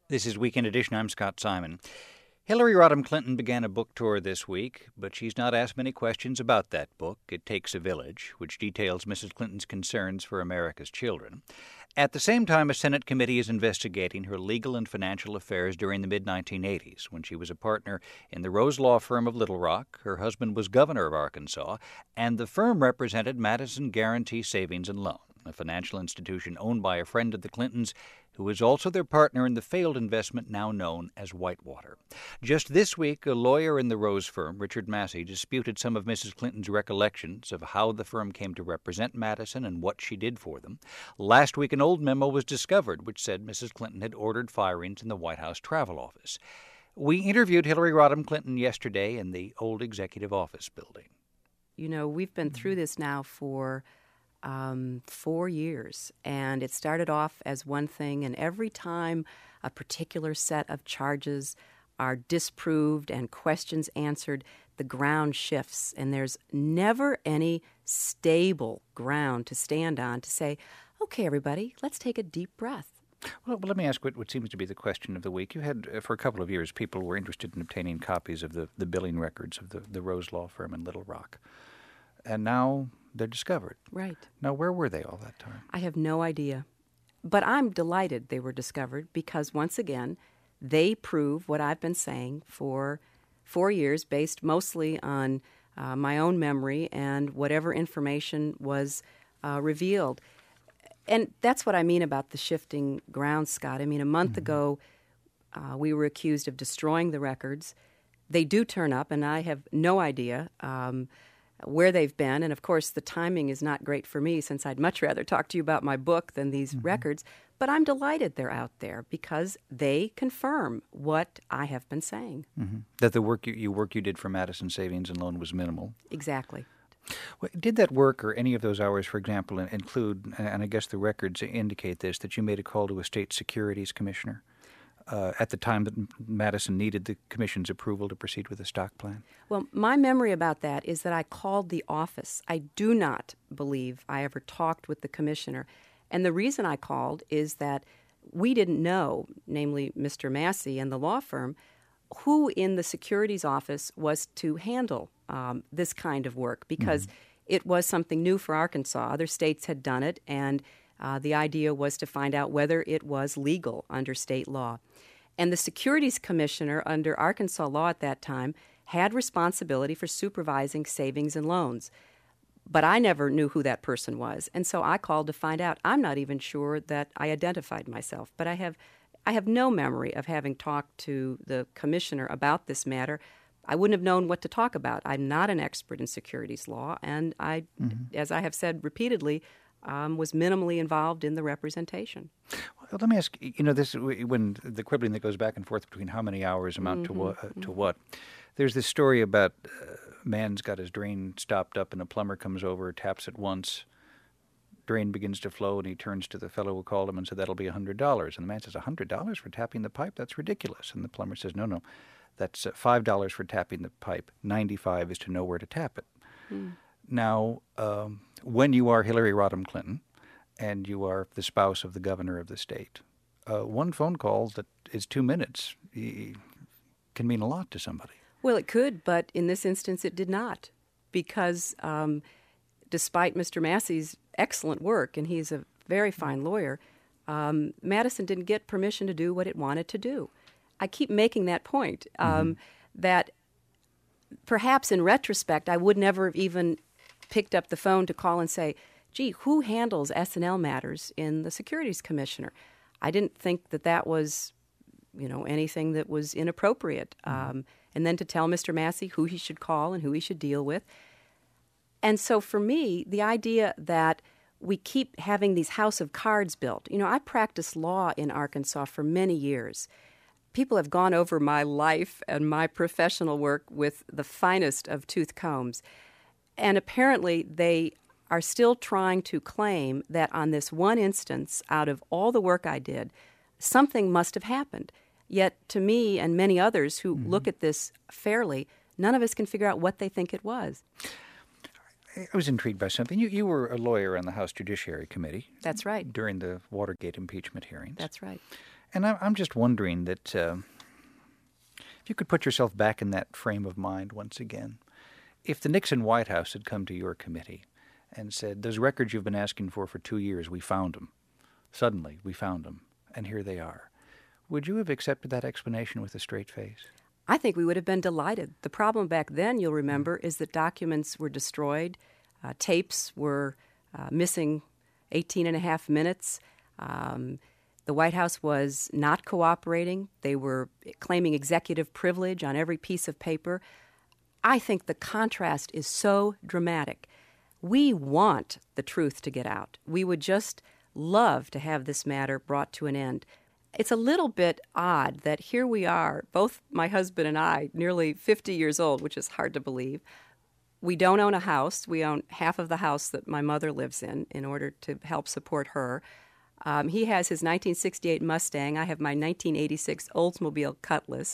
This is Weekend Edition. I'm Scott Simon. Hillary Rodham Clinton began a book tour this week, but she's not asked many questions about that book, It Takes a Village, which details Mrs. Clinton's concerns for America's children. At the same time, a Senate committee is investigating her legal and financial affairs during the mid-1980s, when she was a partner in the Rose Law Firm of Little Rock, her husband was governor of Arkansas, and the firm represented Madison Guaranty Savings and Loan, a financial institution owned by a friend of the Clintons who is also their partner in the failed investment now known as Whitewater. Just this week, a lawyer in the Rose firm, Richard Massey, disputed some of Mrs. Clinton's recollections of how the firm came to represent Madison and what she did for them. Last week, an old memo was discovered which said Mrs. Clinton had ordered firings in the White House Travel Office. We interviewed Hillary Rodham Clinton yesterday in the old Executive Office building. You know, we've been through this now for 4 years, and it started off as one thing, and every time a particular set of charges are disproved and questions answered, the ground shifts, and there's never any stable ground to stand on to say, okay, everybody, let's take a deep breath. Well, let me ask what seems to be the question of the week. You had, for a couple of years, people were interested in obtaining copies of the billing records of the Rose Law Firm in Little Rock, and now they're discovered. Right. Now, where were they all that time? I have no idea. But I'm delighted they were discovered because, once again, they prove what I've been saying for 4 years, based mostly on my own memory and whatever information was revealed. And that's what I mean about the shifting ground, Scott. I mean, a month ago, we were accused of destroying the records. They do turn up, and I have no idea where they've been. And, of course, the timing is not great for me since I'd much rather talk to you about my book than these records. But I'm delighted they're out there because they confirm what I have been saying. That the work you did for Madison Savings and Loan was minimal. Exactly. Well, did that work or any of those hours, for example, include, and I guess the records indicate this, that you made a call to a state securities commissioner at the time that Madison needed the commission's approval to proceed with the stock plan? Well, my memory about that is that I called the office. I do not believe I ever talked with the commissioner. And the reason I called is that we didn't know, namely Mr. Massey and the law firm, who in the securities office was to handle this kind of work because it was something new for Arkansas. Other states had done it, and the idea was to find out whether it was legal under state law. And the securities commissioner under Arkansas law at that time had responsibility for supervising savings and loans. But I never knew who that person was. And so I called to find out. I'm not even sure that I identified myself. But I have no memory of having talked to the commissioner about this matter. I wouldn't have known what to talk about. I'm not an expert in securities law. And I, as I have said repeatedly, was minimally involved in the representation. Well, let me ask, this when the quibbling that goes back and forth between how many hours amount to what. There's this story about a man's got his drain stopped up and a plumber comes over, taps it once, drain begins to flow, and he turns to the fellow who called him and said, that'll be $100. And the man says, $100 for tapping the pipe? That's ridiculous. And the plumber says, no, that's $5 for tapping the pipe. $95 is to know where to tap it. Now, when you are Hillary Rodham Clinton and you are the spouse of the governor of the state, one phone call that is 2 minutes can mean a lot to somebody. Well, it could, but in this instance it did not, because despite Mr. Massey's excellent work, and he's a very fine lawyer, Madison didn't get permission to do what it wanted to do. I keep making that point, that perhaps in retrospect I would never have even picked up the phone to call and say, gee, who handles S&L matters in the Securities Commissioner? I didn't think that was, anything that was inappropriate. And then to tell Mr. Massey who he should call and who he should deal with. And so for me, the idea that we keep having these house of cards built. I practiced law in Arkansas for many years. People have gone over my life and my professional work with the finest of tooth combs. And apparently they are still trying to claim that on this one instance, out of all the work I did, something must have happened. Yet to me and many others who look at this fairly, none of us can figure out what they think it was. I was intrigued by something. You were a lawyer on the House Judiciary Committee. That's right. During the Watergate impeachment hearings. That's right. And I'm just wondering that if you could put yourself back in that frame of mind once again, if the Nixon White House had come to your committee and said, those records you've been asking for 2 years, we found them. Suddenly, we found them, and here they are. Would you have accepted that explanation with a straight face? I think we would have been delighted. The problem back then, you'll remember, is that documents were destroyed. Tapes were missing 18 and a half minutes. The White House was not cooperating. They were claiming executive privilege on every piece of paper. I think the contrast is so dramatic. We want the truth to get out. We would just love to have this matter brought to an end. It's a little bit odd that here we are, both my husband and I, nearly 50 years old, which is hard to believe. We don't own a house. We own half of the house that my mother lives in order to help support her. He has his 1968 Mustang. I have my 1986 Oldsmobile Cutlass.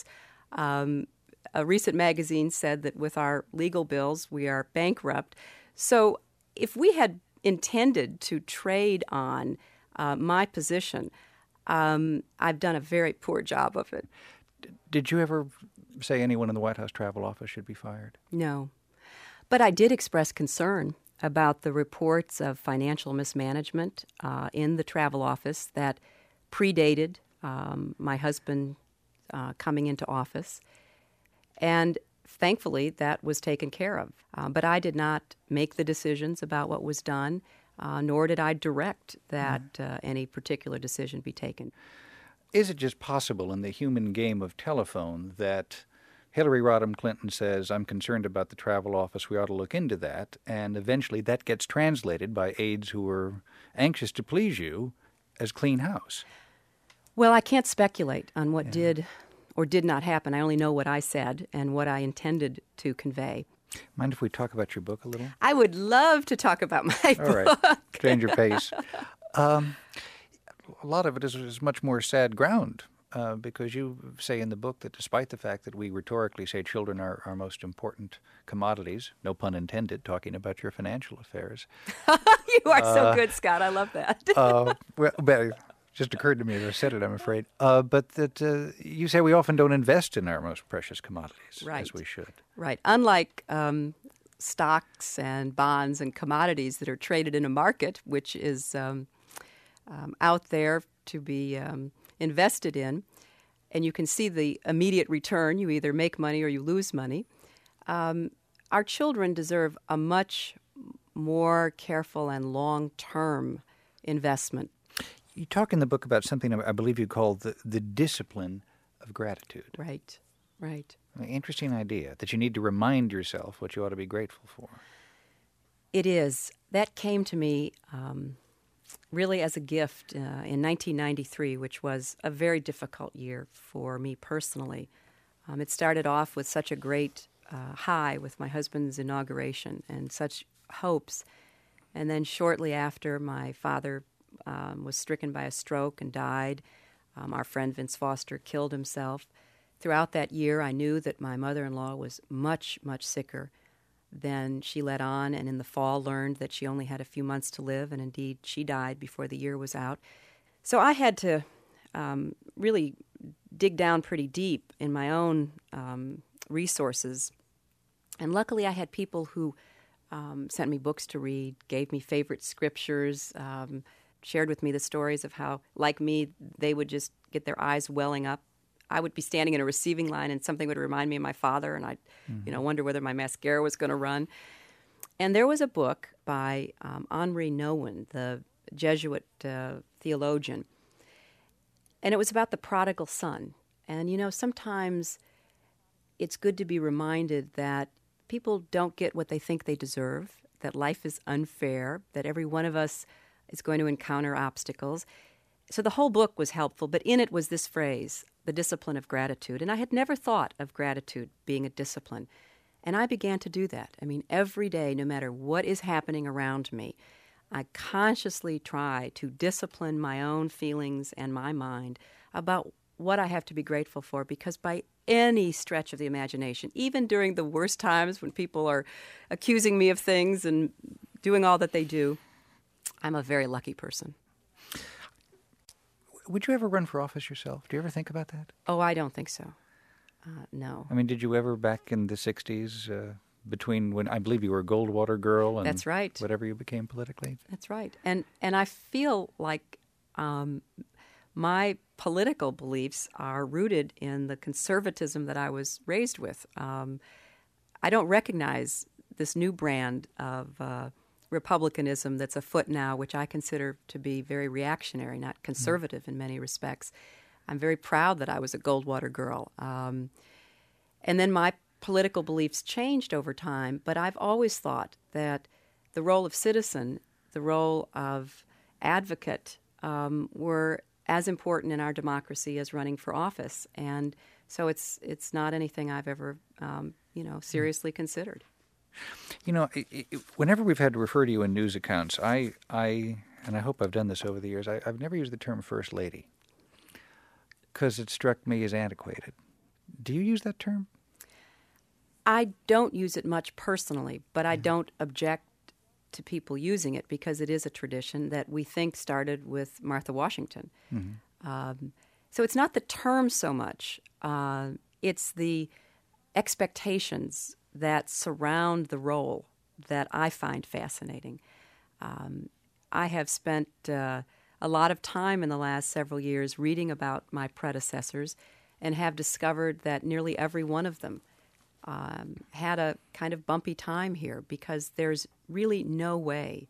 A recent magazine said that with our legal bills, we are bankrupt. So if we had intended to trade on my position, I've done a very poor job of it. Did you ever say anyone in the White House Travel Office should be fired? No. But I did express concern about the reports of financial mismanagement in the travel office that predated my husband coming into office. And thankfully, that was taken care of. But I did not make the decisions about what was done, nor did I direct that any particular decision be taken. Is it just possible in the human game of telephone that Hillary Rodham Clinton says, I'm concerned about the travel office, we ought to look into that, and eventually that gets translated by aides who are anxious to please you as clean house? Well, I can't speculate on what did or did not happen. I only know what I said and what I intended to convey. Mind if we talk about your book a little? I would love to talk about my book. All right, change your pace. A lot of it is much more sad ground. Because you say in the book that despite the fact that we rhetorically say children are our most important commodities, no pun intended, talking about your financial affairs. You are so good, Scott. I love that. Well, it just occurred to me as I said it, I'm afraid. But that you say we often don't invest in our most precious commodities as we should. Right. Unlike stocks and bonds and commodities that are traded in a market, which is out there to be invested in, and you can see the immediate return. You either make money or you lose money. Our children deserve a much more careful and long-term investment. You talk in the book about something I believe you call the discipline of gratitude. Right, right. An interesting idea, that you need to remind yourself what you ought to be grateful for. It is. That came to me really as a gift in 1993, which was a very difficult year for me personally. It started off with such a great high with my husband's inauguration and such hopes. And then shortly after, my father was stricken by a stroke and died. Our friend Vince Foster killed himself. Throughout that year, I knew that my mother-in-law was much, much sicker than she let on, and in the fall learned that she only had a few months to live, and indeed she died before the year was out. So I had to really dig down pretty deep in my own resources. And luckily I had people who sent me books to read, gave me favorite scriptures, shared with me the stories of how, like me, they would just get their eyes welling up. I would be standing in a receiving line and something would remind me of my father, and I'd wonder whether my mascara was going to run. And there was a book by Henri Nouwen, the Jesuit theologian, and it was about the prodigal son. And, sometimes it's good to be reminded that people don't get what they think they deserve, that life is unfair, that every one of us is going to encounter obstacles. So the whole book was helpful, but in it was this phrase, the discipline of gratitude. And I had never thought of gratitude being a discipline. And I began to do that. I mean, every day, no matter what is happening around me, I consciously try to discipline my own feelings and my mind about what I have to be grateful for, because by any stretch of the imagination, even during the worst times when people are accusing me of things and doing all that they do, I'm a very lucky person. Would you ever run for office yourself? Do you ever think about that? Oh, I don't think so. No. I mean, did you ever back in the 60s, between when I believe you were a Goldwater girl and That's right. whatever you became politically? That's right. And I feel like my political beliefs are rooted in the conservatism that I was raised with. I don't recognize this new brand of republicanism that's afoot now, which I consider to be very reactionary, not conservative in many respects. I'm very proud that I was a Goldwater girl. And then my political beliefs changed over time, but I've always thought that the role of citizen, the role of advocate, were as important in our democracy as running for office. And so it's not anything I've ever, seriously considered. You know, whenever we've had to refer to you in news accounts, and I hope I've done this over the years, I've never used the term First Lady because it struck me as antiquated. Do you use that term? I don't use it much personally, but I don't object to people using it because it is a tradition that we think started with Martha Washington. Mm-hmm. So it's not the term so much. It's the expectations that surround the role that I find fascinating. I have spent a lot of time in the last several years reading about my predecessors and have discovered that nearly every one of them had a kind of bumpy time here because there's really no way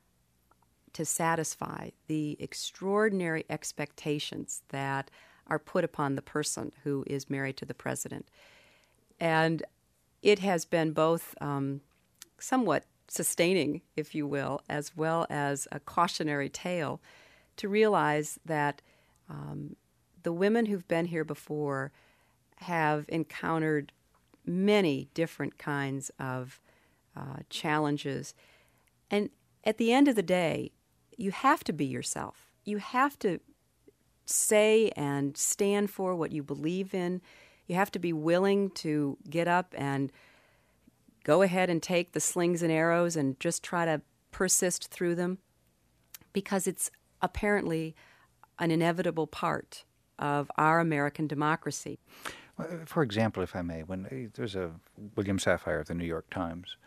to satisfy the extraordinary expectations that are put upon the person who is married to the president. And it has been both somewhat sustaining, if you will, as well as a cautionary tale to realize that the women who've been here before have encountered many different kinds of challenges. And at the end of the day, you have to be yourself. You have to say and stand for what you believe in. You have to be willing to get up and go ahead and take the slings and arrows and just try to persist through them, because it's apparently an inevitable part of our American democracy. For example, if I may, when there's a William Safire of the New York Times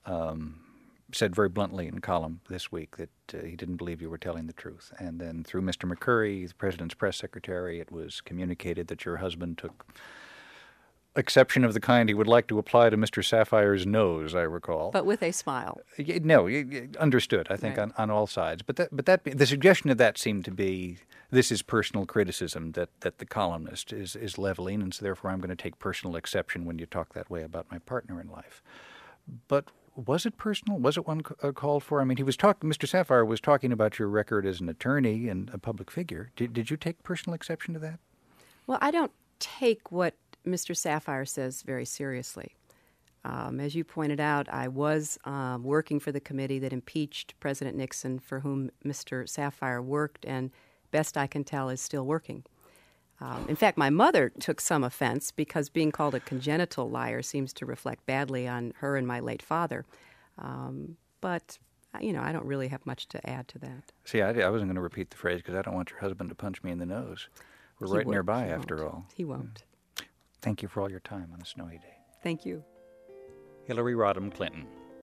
said very bluntly in a column this week that he didn't believe you were telling the truth. And then through Mr. McCurry, the president's press secretary, it was communicated that your husband took exception of the kind he would like to apply to Mr. Safire's nose, I recall. But with a smile. No, understood, I think, right. on all sides. But the suggestion of that seemed to be, this is personal criticism that the columnist is leveling, and so therefore I'm going to take personal exception when you talk that way about my partner in life. But was it personal? Was it one called for? I mean, Mr. Safire was talking about your record as an attorney and a public figure. Did you take personal exception to that? Well, I don't take what Mr. Safire says very seriously. As you pointed out, I was working for the committee that impeached President Nixon, for whom Mr. Safire worked, and best I can tell is still working. In fact, my mother took some offense because being called a congenital liar seems to reflect badly on her and my late father. But, I don't really have much to add to that. See, I wasn't going to repeat the phrase because I don't want your husband to punch me in the nose. We're right nearby, after all. He won't. Thank you for all your time on a snowy day. Thank you. Hillary Rodham Clinton.